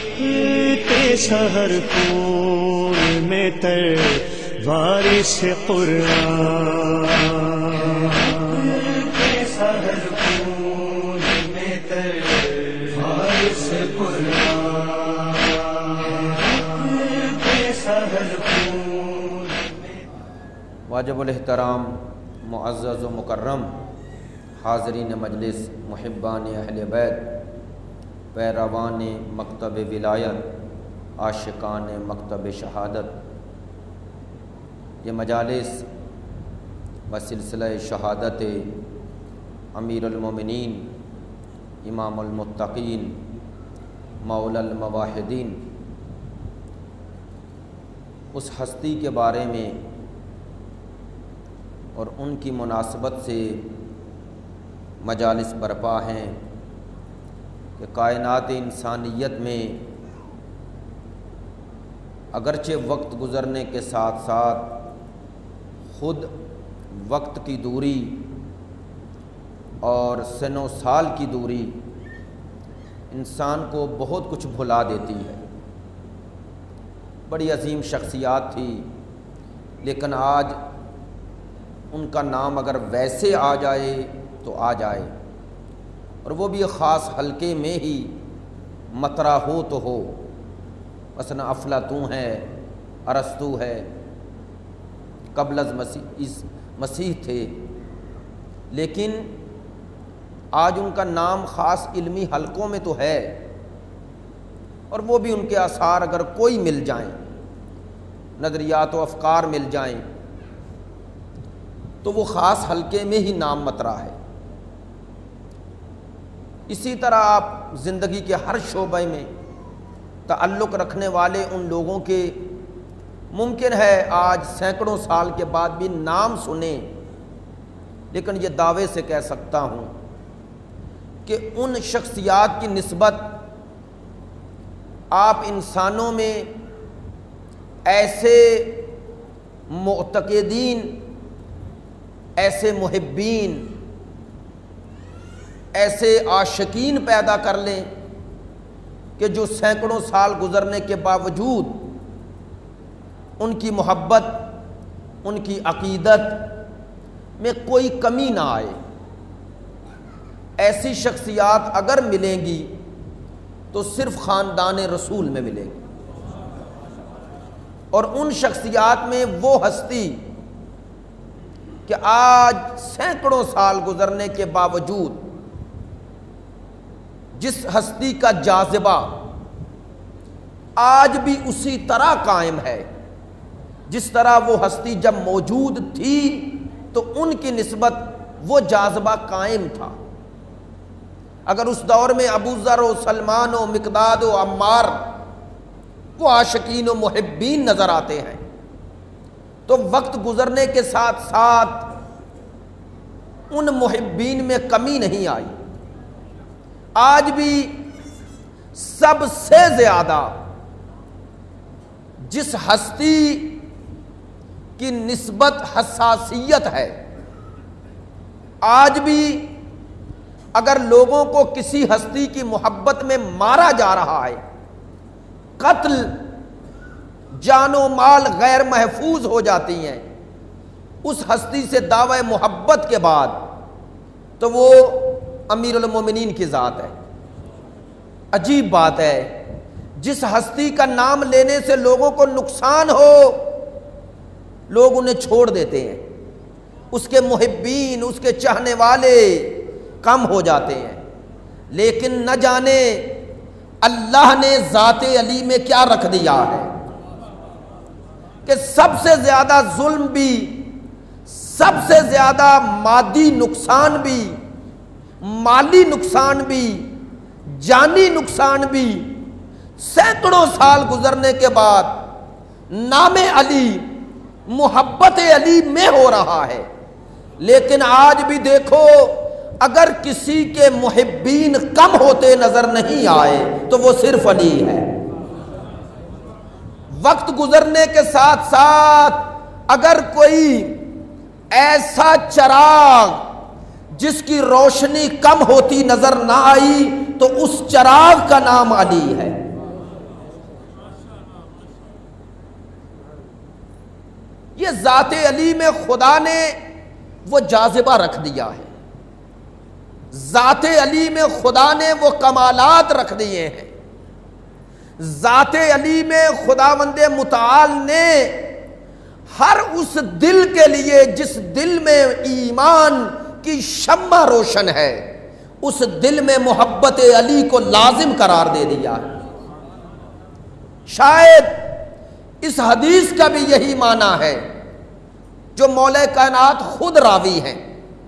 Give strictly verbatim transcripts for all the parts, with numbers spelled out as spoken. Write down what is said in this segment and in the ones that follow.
سحر پور میں تر وارث قرآن، سحر پور میں تر وارث قرآن، سحر پور۔ واجب الاحترام معزز و مکرم حاضرین مجلس، محبان اہل بیت، پیروان مکتب ولایت، عاشقان مکتب شہادت، یہ مجالس بسلسلہ شہادت امیر المومنین، امام المتقین، مولا المواحدین، اس ہستی کے بارے میں اور ان کی مناسبت سے مجالس برپا ہیں کہ کائنات انسانیت میں اگرچہ وقت گزرنے کے ساتھ ساتھ خود وقت کی دوری اور سن و سال کی دوری انسان کو بہت کچھ بھلا دیتی ہے۔ بڑی عظیم شخصیات تھی، لیکن آج ان کا نام اگر ویسے آ جائے تو آ جائے، اور وہ بھی خاص حلقے میں ہی مطرح ہو تو ہو، مثلا افلاطون ہے، ارسطو ہے، قبل از مسیح اس مسیح تھے، لیکن آج ان کا نام خاص علمی حلقوں میں تو ہے، اور وہ بھی ان کے آثار اگر کوئی مل جائیں، نظریات و افکار مل جائیں تو وہ خاص حلقے میں ہی نام مطرح ہے۔ اسی طرح آپ زندگی کے ہر شعبے میں تعلق رکھنے والے ان لوگوں کے ممکن ہے آج سینکڑوں سال کے بعد بھی نام سنیں، لیکن یہ دعوے سے کہہ سکتا ہوں کہ ان شخصیات کی نسبت آپ انسانوں میں ایسے معتقدین، ایسے محبین، ایسے عاشقین پیدا کر لیں کہ جو سینکڑوں سال گزرنے کے باوجود ان کی محبت، ان کی عقیدت میں کوئی کمی نہ آئے۔ ایسی شخصیات اگر ملیں گی تو صرف خاندان رسول میں ملیں گی، اور ان شخصیات میں وہ ہستی کہ آج سینکڑوں سال گزرنے کے باوجود جس ہستی کا جاذبہ آج بھی اسی طرح قائم ہے جس طرح وہ ہستی جب موجود تھی تو ان کی نسبت وہ جاذبہ قائم تھا۔ اگر اس دور میں ابو ذر و سلمان و مقداد و عمار وہ عاشقین و محبین نظر آتے ہیں، تو وقت گزرنے کے ساتھ ساتھ ان محبین میں کمی نہیں آئی۔ آج بھی سب سے زیادہ جس ہستی کی نسبت حساسیت ہے، آج بھی اگر لوگوں کو کسی ہستی کی محبت میں مارا جا رہا ہے، قتل، جان و مال غیر محفوظ ہو جاتی ہیں اس ہستی سے دعوی محبت کے بعد، تو وہ امیر المومنین کی ذات ہے۔ عجیب بات ہے، جس ہستی کا نام لینے سے لوگوں کو نقصان ہو لوگ انہیں چھوڑ دیتے ہیں، اس کے محبین، اس کے چاہنے والے کم ہو جاتے ہیں، لیکن نہ جانے اللہ نے ذات علی میں کیا رکھ دیا ہے کہ سب سے زیادہ ظلم بھی، سب سے زیادہ مادی نقصان بھی، مالی نقصان بھی، جانی نقصان بھی سینکڑوں سال گزرنے کے بعد نام علی، محبت علی میں ہو رہا ہے۔ لیکن آج بھی دیکھو، اگر کسی کے محبین کم ہوتے نظر نہیں آئے تو وہ صرف علی ہے۔ وقت گزرنے کے ساتھ ساتھ اگر کوئی ایسا چراغ جس کی روشنی کم ہوتی نظر نہ آئی تو اس چراغ کا نام علی ہے۔ یہ ذات علی میں خدا نے وہ جاذبہ رکھ دیا ہے، ذات علی میں خدا نے وہ کمالات رکھ دیے ہیں، ذات علی میں خداوند متعال نے ہر اس دل کے لیے جس دل میں ایمان کی شمع روشن ہے، اس دل میں محبت علی کو لازم قرار دے دیا ہے۔ شاید اس حدیث کا بھی یہی معنی ہے جو مولا کائنات خود راوی ہیں۔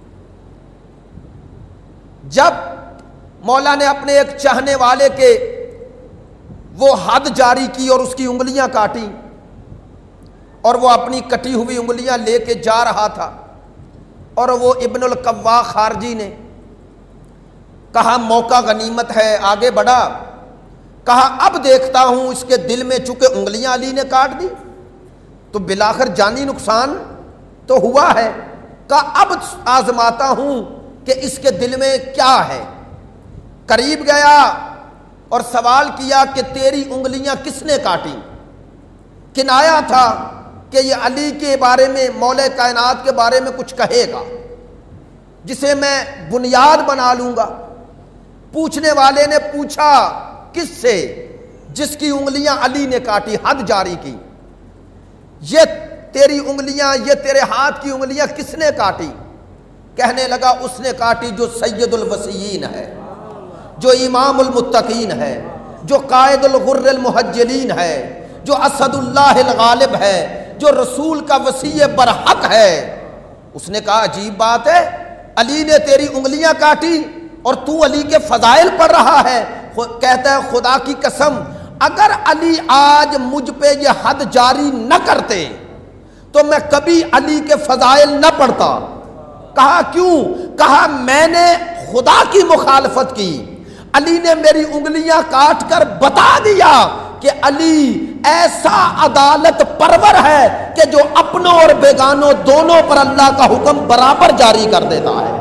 جب مولا نے اپنے ایک چاہنے والے کے وہ حد جاری کی اور اس کی انگلیاں کاٹی، اور وہ اپنی کٹی ہوئی انگلیاں لے کے جا رہا تھا، اور وہ ابن القوا خارجی نے کہا موقع غنیمت ہے، آگے بڑھا، کہا اب دیکھتا ہوں اس کے دل میں چونکہ انگلیاں علی نے کاٹ دی تو بالآخر جانی نقصان تو ہوا ہے، کہا اب آزماتا ہوں کہ اس کے دل میں کیا ہے۔ قریب گیا اور سوال کیا کہ تیری انگلیاں کس نے کاٹی؟ کنایا تھا کہ یہ علی کے بارے میں، مولا کائنات کے بارے میں کچھ کہے گا جسے میں بنیاد بنا لوں گا۔ پوچھنے والے نے پوچھا کس سے؟ جس کی انگلیاں علی نے کاٹی، حد جاری کی۔ یہ تیری انگلیاں، یہ تیرے ہاتھ کی انگلیاں کس نے کاٹی؟ کہنے لگا اس نے کاٹی جو سید الوصیین ہے، جو امام المتقین ہے، جو قائد الغر المحجلین ہے، جو اسد اللہ الغالب ہے، جو رسول کا وصی برحق ہے۔ اس نے کہا عجیب بات ہے، علی نے تیری انگلیاں کاٹی اور تو علی کے فضائل پڑھ رہا ہے۔ کہتا ہے خدا کی قسم اگر علی آج مجھ پہ یہ حد جاری نہ کرتے تو میں کبھی علی کے فضائل نہ پڑھتا۔ کہا کیوں؟ کہا میں نے خدا کی مخالفت کی، علی نے میری انگلیاں کاٹ کر بتا دیا کہ علی ایسا عدالت پرور ہے کہ جو اپنوں اور بیگانوں دونوں پر اللہ کا حکم برابر جاری کر دیتا ہے۔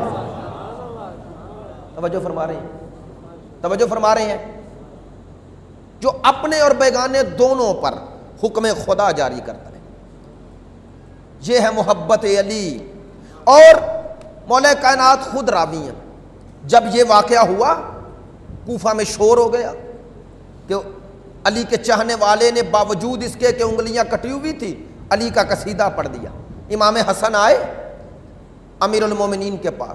توجہ فرما رہے ہیں، توجہ فرما رہے ہیں، جو اپنے اور بیگانے دونوں پر حکم خدا جاری کرتا ہے۔ یہ ہے محبت علی۔ اور مولا کائنات خود راوی ہیں، جب یہ واقعہ ہوا کوفہ میں شور ہو گیا کہ علی کے چاہنے والے نے باوجود اس کے کہ انگلیاں کٹی ہوئی تھی علی کا قصیدہ پڑھ دیا۔ امام حسن آئے امیر المومنین کے پاس،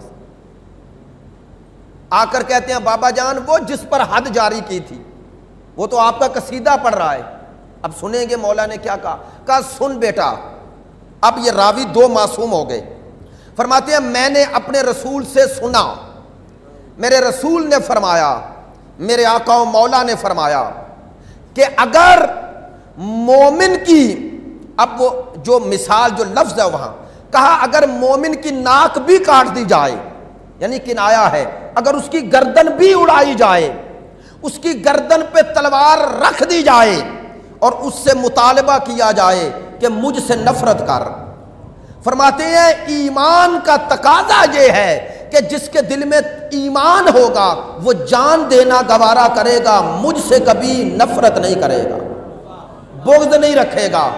آ کر کہتے ہیں بابا جان وہ جس پر حد جاری کی تھی وہ تو آپ کا قصیدہ پڑھ رہا ہے۔ اب سنیں گے مولا نے کیا کہا۔ کہا سن بیٹا، اب یہ راوی دو معصوم ہو گئے۔ فرماتے ہیں میں نے اپنے رسول سے سنا، میرے رسول نے فرمایا، میرے آقا و مولا نے فرمایا کہ اگر مومن کی، اب وہ جو مثال جو لفظ ہے وہاں کہا اگر مومن کی ناک بھی کاٹ دی جائے، یعنی کنایا ہے، اگر اس کی گردن بھی اڑائی جائے، اس کی گردن پہ تلوار رکھ دی جائے اور اس سے مطالبہ کیا جائے کہ مجھ سے نفرت کر، فرماتے ہیں ایمان کا تقاضا یہ ہے کہ جس کے دل میں ایمان ہوگا وہ جان دینا گوارا کرے گا، مجھ سے کبھی نفرت نہیں کرے گا، بغض نہیں رکھے گا۔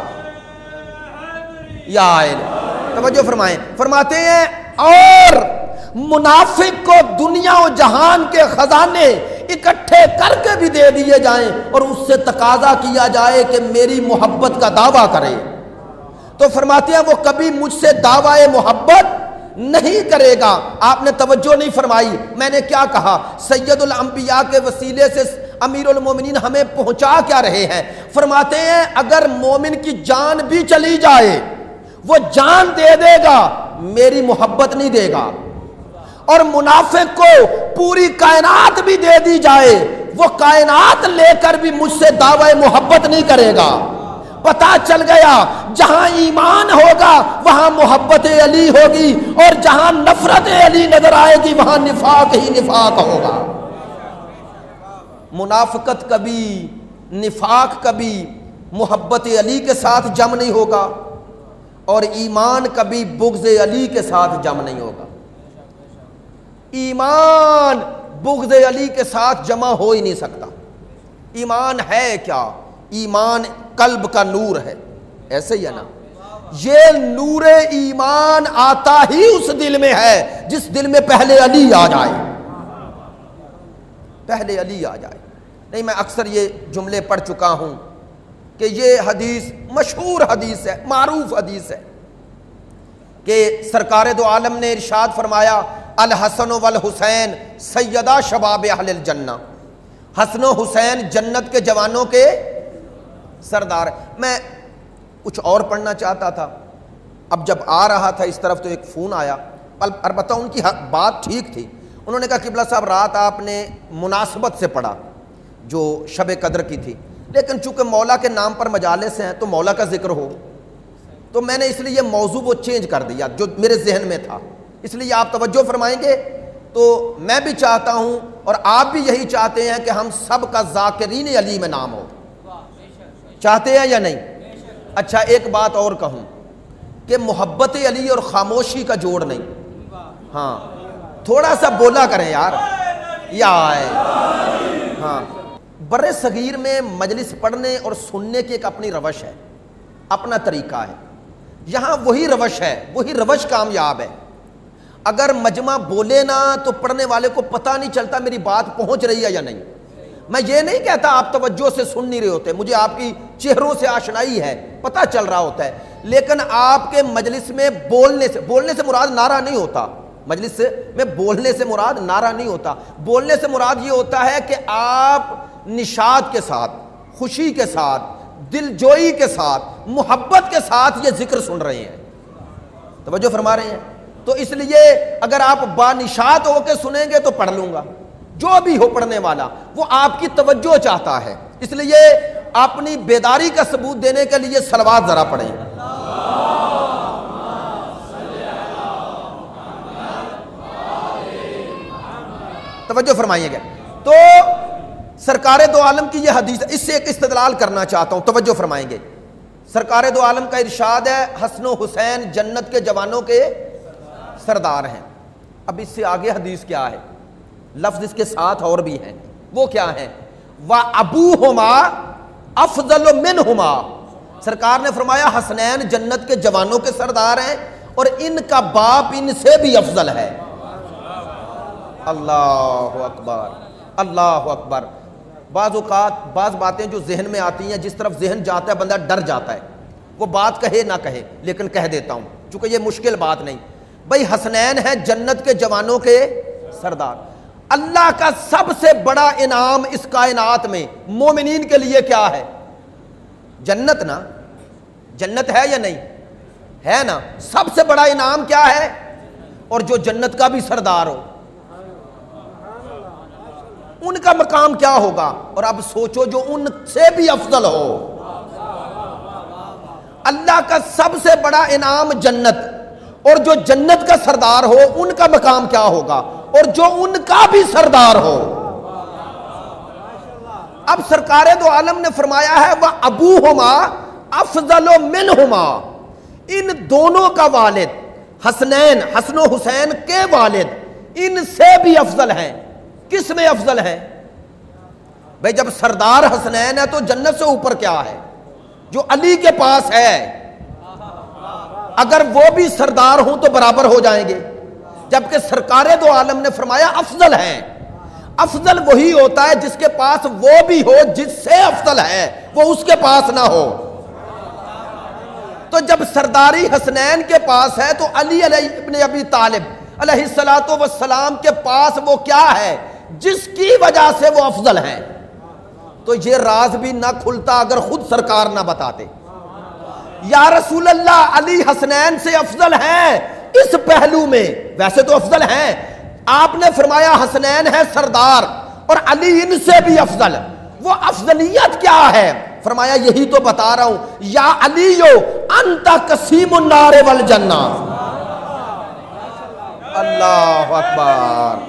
یا توجہ فرمائیں، فرماتے ہیں اور منافق کو دنیا و جہان کے خزانے اکٹھے کر کے بھی دے دیے جائیں اور اس سے تقاضا کیا جائے کہ میری محبت کا دعویٰ کرے، تو فرماتے ہیں وہ کبھی مجھ سے دعویٰ محبت نہیں کرے گا۔ آپ نے توجہ نہیں فرمائی، میں نے کیا کہا؟ سید الانبیاء کے وسیلے سے امیر المومنین ہمیں پہنچا کیا رہے ہیں؟ فرماتے ہیں اگر مومن کی جان بھی چلی جائے وہ جان دے دے گا، میری محبت نہیں دے گا، اور منافق کو پوری کائنات بھی دے دی جائے وہ کائنات لے کر بھی مجھ سے دعوی محبت نہیں کرے گا۔ پتا چل گیا جہاں ایمان ہوگا وہاں محبت علی ہوگی، اور جہاں نفرت علی نظر آئے گی وہاں نفاق ہی نفاق ہوگا۔ منافقت کبھی، نفاق کبھی محبت علی کے ساتھ جم نہیں ہوگا، اور ایمان کبھی بغض علی کے ساتھ جم نہیں ہوگا۔ ایمان بغض علی کے ساتھ جمع ہو ہی نہیں سکتا۔ ایمان ہے کیا؟ ایمان قلب کا نور ہے، ایسے ہی ہے نا؟ یہ نور ایمان آتا ہی اس دل میں ہے جس دل میں پہلے علی آ جائے، پہلے علی آ جائے۔ نہیں، میں اکثر یہ جملے پڑھ چکا ہوں کہ یہ حدیث مشہور حدیث ہے، معروف حدیث ہے کہ سرکار دو عالم نے ارشاد فرمایا الحسن والحسین سیدہ شباب اہل الجنہ، حسن و حسین جنت کے جوانوں کے سردار۔ میں کچھ اور پڑھنا چاہتا تھا، اب جب آ رہا تھا اس طرف تو ایک فون آیا، البتہ ان کی بات ٹھیک تھی۔ انہوں نے کہا قبلہ صاحب رات آپ نے مناسبت سے پڑھا جو شب قدر کی تھی، لیکن چونکہ مولا کے نام پر مجالس ہیں تو مولا کا ذکر ہو، تو میں نے اس لیے یہ موضوع وہ چینج کر دیا جو میرے ذہن میں تھا، اس لیے آپ توجہ فرمائیں گے۔ تو میں بھی چاہتا ہوں اور آپ بھی یہی چاہتے ہیں کہ ہم سب کا ذاکرین علی میں نام ہو، چاہتے ہیں یا نہیں؟ اچھا ایک بات اور کہوں کہ محبت علی اور خاموشی کا جوڑ نہیں، ہاں تھوڑا سا بولا کریں یار، یا آئے ہاں۔ بر صغیر میں مجلس پڑھنے اور سننے کی ایک اپنی روش ہے، اپنا طریقہ ہے، یہاں وہی روش ہے، وہی روش کامیاب ہے۔ اگر مجمع بولے نا تو پڑھنے والے کو پتہ نہیں چلتا میری بات پہنچ رہی ہے یا نہیں۔ میں یہ نہیں کہتا آپ توجہ سے سن نہیں رہے ہوتے، مجھے آپ کی چہروں سے آشنائی ہے، پتہ چل رہا ہوتا ہے، لیکن آپ کے مجلس میں بولنے سے بولنے سے مراد نعرہ نہیں ہوتا، مجلس میں بولنے سے مراد نعرہ نہیں ہوتا، بولنے سے مراد یہ ہوتا ہے کہ آپ نشاط کے ساتھ، خوشی کے ساتھ، دل جوئی کے ساتھ، محبت کے ساتھ یہ ذکر سن رہے ہیں، توجہ فرما رہے ہیں۔ تو اس لیے اگر آپ بانشاط ہو کے سنیں گے تو پڑھ لوں گا، جو بھی ہو پڑھنے والا وہ آپ کی توجہ چاہتا ہے، اس لیے اپنی بیداری کا ثبوت دینے کے لیے صلوات ذرا پڑھیں۔ توجہ فرمائیے گا۔ تو سرکار دو عالم کی یہ حدیث، اس سے ایک استدلال کرنا چاہتا ہوں، توجہ فرمائیں گے۔ سرکار دو عالم کا ارشاد ہے حسن و حسین جنت کے جوانوں کے سردار ہیں۔ اب اس سے آگے حدیث کیا ہے، لفظ اس کے ساتھ اور بھی ہیں، وہ کیا ہیں؟ وَأَبُوهُمَا أَفْضَلُ مِنْهُمَا، سرکار نے فرمایا حسنین جنت کے جوانوں کے سردار ہیں اور ان کا باپ ان سے بھی افضل ہے۔ اللہ اکبر، اللہ اکبر۔ بعض اوقات بعض باتیں جو ذہن میں آتی ہیں، جس طرف ذہن جاتا ہے بندہ ڈر جاتا ہے، وہ بات کہے نہ کہے لیکن کہہ دیتا ہوں چونکہ یہ مشکل بات نہیں۔ بھائی حسنین ہیں جنت کے جوانوں کے سردار، اللہ کا سب سے بڑا انعام اس کائنات میں مومنین کے لیے کیا ہے؟ جنت نا، جنت ہے یا نہیں ہے نا؟ سب سے بڑا انعام کیا ہے؟ اور جو جنت کا بھی سردار ہو ان کا مقام کیا ہوگا؟ اور اب سوچو جو ان سے بھی افضل ہو، اللہ کا سب سے بڑا انعام جنت، اور جو جنت کا سردار ہو ان کا مقام کیا ہوگا؟ اور جو ان کا بھی سردار ہو۔ اب سرکار دو عالم نے فرمایا ہے وَأَبُوهُمَا أَفْضَلُ مِنْهُمَا، ان دونوں کا والد حسنین، حسن و حسین کے والد ان سے بھی افضل ہیں۔ کس میں افضل ہیں؟ بھئی جب سردار حسنین ہے تو جنت سے اوپر کیا ہے؟ جو علی کے پاس ہے، اگر وہ بھی سردار ہوں تو برابر ہو جائیں گے، جبکہ سرکار دو عالم نے فرمایا افضل ہیں۔ افضل وہی ہوتا ہے جس کے پاس وہ بھی ہو جس سے افضل ہے، وہ اس کے پاس نہ ہو۔ تو جب سرداری حسنین کے پاس ہے تو علی علیہ ابن ابی طالب علیہ الصلوۃ والسلام کے پاس وہ کیا ہے جس کی وجہ سے وہ افضل ہیں۔ تو یہ راز بھی نہ کھلتا اگر خود سرکار نہ بتاتے۔ یا رسول اللہ علی حسنین سے افضل ہیں اس پہلو میں، ویسے تو افضل ہیں، آپ نے فرمایا حسنین ہے سردار اور علی ان سے بھی افضل، وہ افضلیت کیا ہے؟ فرمایا یہی تو بتا رہا ہوں، یا علیو انت قسیم النار والجنہ۔ اللہ اکبر۔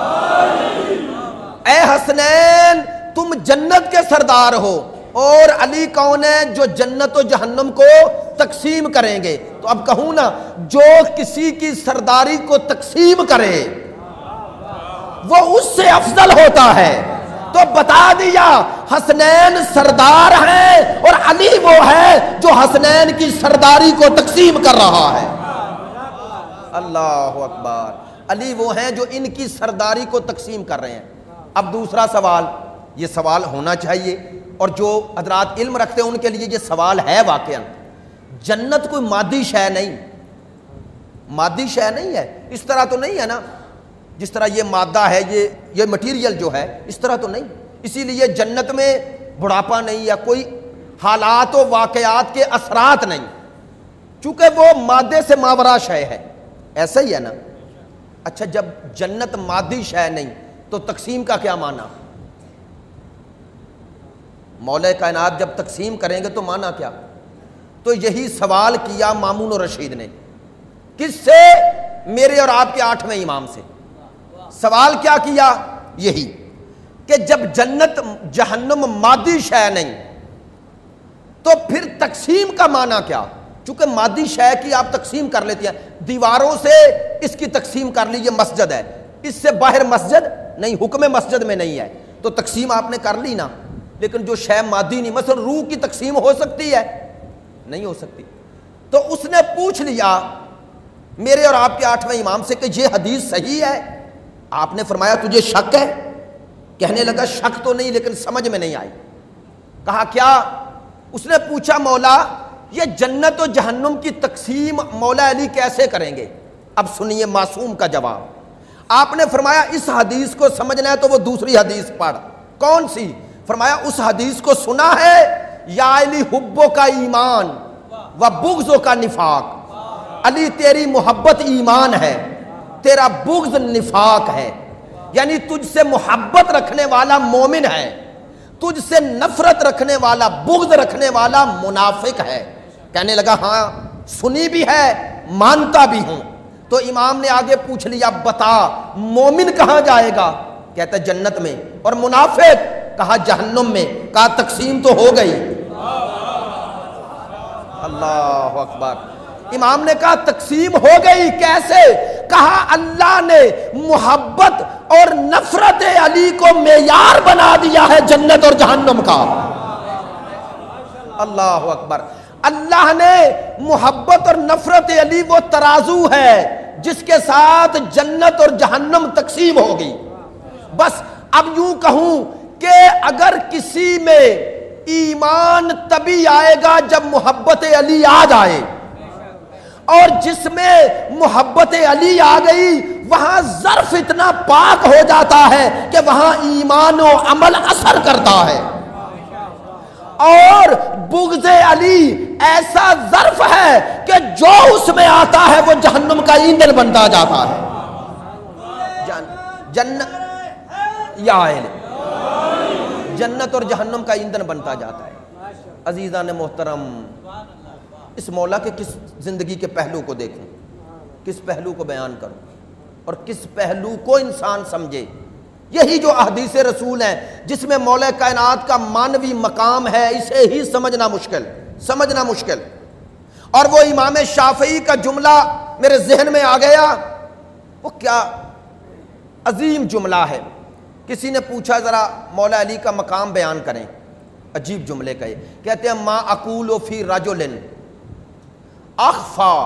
اے حسنین تم جنت کے سردار ہو، اور علی کون ہے؟ جو جنت و جہنم کو تقسیم کریں گے۔ تو اب کہوں نا، جو کسی کی سرداری کو تقسیم کرے وہ اس سے افضل ہوتا ہے، تو بتا دیا حسنین سردار ہیں اور علی وہ ہے جو حسنین کی سرداری کو تقسیم کر رہا ہے۔ اللہ اکبر، علی وہ ہیں جو ان کی سرداری کو تقسیم کر رہے ہیں۔ اب دوسرا سوال، یہ سوال ہونا چاہیے اور جو حضرات علم رکھتے ہیں ان کے لیے یہ سوال ہے واقعا، جنت کوئی مادی شے نہیں، مادی شے نہیں ہے، اس طرح تو نہیں ہے نا جس طرح یہ مادہ ہے، یہ یہ مٹیریل جو ہے اس طرح تو نہیں۔ اسی لیے جنت میں بڑھاپا نہیں یا کوئی حالات و واقعات کے اثرات نہیں، چونکہ وہ مادے سے ماورا شے ہے، ایسا ہی ہے نا۔ اچھا جب جنت مادی شے نہیں تو تقسیم کا کیا معنی؟ مولا کائنات جب تقسیم کریں گے تو معنی کیا؟ تو یہی سوال کیا مامون و رشید نے، کس سے؟ میرے اور آپ کے آٹھویں امام سے۔ سوال کیا کیا؟ یہی کہ جب جنت جہنم مادی شے نہیں تو پھر تقسیم کا معنی کیا؟ چونکہ مادی شے کی آپ تقسیم کر لیتی ہیں، دیواروں سے اس کی تقسیم کر لی، یہ مسجد ہے، اس سے باہر مسجد نہیں، حکم مسجد میں نہیں ہے، تو تقسیم آپ نے کر لی نا۔ لیکن جو شے مادی نہیں، مثلا روح کی تقسیم ہو سکتی ہے؟ نہیں ہو سکتی۔ تو اس نے پوچھ لیا میرے اور آپ کے آٹھویں امام سے کہ یہ حدیث صحیح ہے؟ آپ نے فرمایا تجھے شک ہے؟ کہنے لگا شک تو نہیں لیکن سمجھ میں نہیں آئی۔ کہا کیا؟ اس نے پوچھا مولا یہ جنت و جہنم کی تقسیم مولا علی کیسے کریں گے؟ اب سنیے معصوم کا جواب۔ آپ نے فرمایا اس حدیث کو سمجھنا ہے تو وہ دوسری حدیث پڑھ۔ کون سی؟ فرمایا اس حدیث کو سنا ہے، یا علی حبوں کا ایمان و بغضوں کا نفاق، علی تیری محبت ایمان ہے، تیرا بغض نفاق ہے، یعنی تجھ سے محبت رکھنے والا مومن ہے، تجھ سے نفرت رکھنے والا بغض رکھنے والا منافق ہے۔ کہنے لگا ہاں سنی بھی ہے مانتا بھی ہوں۔ تو امام نے آگے پوچھ لیا بتا مومن کہاں جائے گا؟ کہتا جنت میں، اور منافق؟ کہا جہنم میں۔ کہا تقسیم تو ہو گئی۔ اللہ اکبر۔ امام نے کہا تقسیم ہو گئی کیسے؟ کہا اللہ نے محبت اور نفرت علی کو معیار بنا دیا ہے جنت اور جہنم کا۔ اللہ اکبر۔ اللہ نے محبت اور نفرت علی وہ ترازو ہے جس کے ساتھ جنت اور جہنم تقسیم ہوگی۔ بس اب یوں کہوں کہ اگر کسی میں ایمان تبھی آئے گا جب محبت علی آ جائے، اور جس میں محبت علی آ گئی وہاں ظرف اتنا پاک ہو جاتا ہے کہ وہاں ایمان و عمل اثر کرتا ہے، اور بغض علی ایسا ظرف ہے کہ جو اس میں آتا ہے وہ جہنم کا ایندھن بنتا جاتا ہے۔ جنت یا جنت اور جہنم کا ایندھن بنتا جاتا ہے۔ عزیزان محترم، اس مولا کے کس زندگی کے پہلو کو دیکھیں، کس پہلو کو بیان کروں اور کس پہلو کو انسان سمجھے۔ یہی جو احادیث رسول ہیں جس میں مولا کائنات کا مانوی مقام ہے، اسے ہی سمجھنا مشکل سمجھنا مشکل اور وہ امام شافعی کا جملہ میرے ذہن میں آ گیا، وہ کیا عظیم جملہ ہے۔ کسی نے پوچھا ذرا مولا علی کا مقام بیان کریں، عجیب جملے کہے، کہتے ہیں ما اقول فی رجل اخفا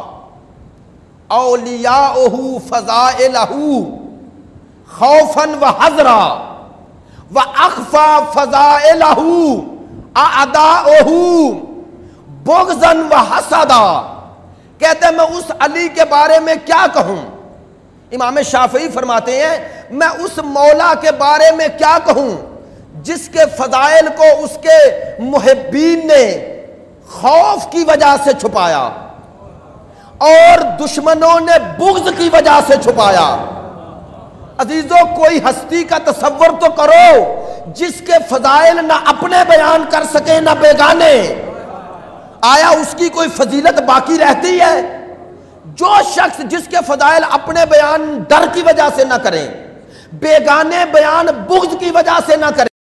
اولیاءہ فضائلہ خوفا و حذرا و اخفا فضائلہ اعداؤہ بغضا و حسدا۔ کہتے ہیں میں اس علی کے بارے میں کیا کہوں؟ امام شافعی فرماتے ہیں میں اس مولا کے بارے میں کیا کہوں جس کے فضائل کو اس کے محبین نے خوف کی وجہ سے چھپایا اور دشمنوں نے بغض کی وجہ سے چھپایا۔ عزیزوں کوئی ہستی کا تصور تو کرو جس کے فضائل نہ اپنے بیان کر سکے نہ بیگانے، آیا اس کی کوئی فضیلت باقی رہتی ہے؟ جو شخص جس کے فضائل اپنے بیان ڈر کی وجہ سے نہ کریں، بیگانے بیان بغض کی وجہ سے نہ کریں،